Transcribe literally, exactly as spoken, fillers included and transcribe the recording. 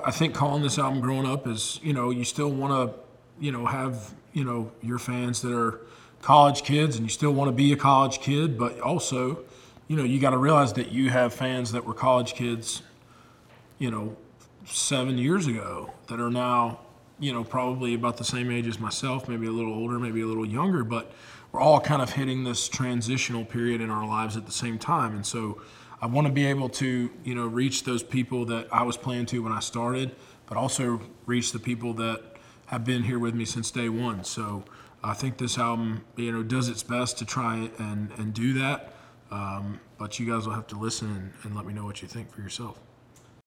I think calling this album Growing Up is, you know, you still want to, you know, have, you know, your fans that are college kids and you still want to be a college kid, but also, you know, you got to realize that you have fans that were college kids, you know, seven years ago that are now, you know, probably about the same age as myself, maybe a little older, maybe a little younger, but we're all kind of hitting this transitional period in our lives at the same time. And so I want to be able to, you know, reach those people that I was playing to when I started, but also reach the people that have been here with me since day one. So I think this album, you know, does its best to try and, and do that. Um, but you guys will have to listen and, and let me know what you think for yourself.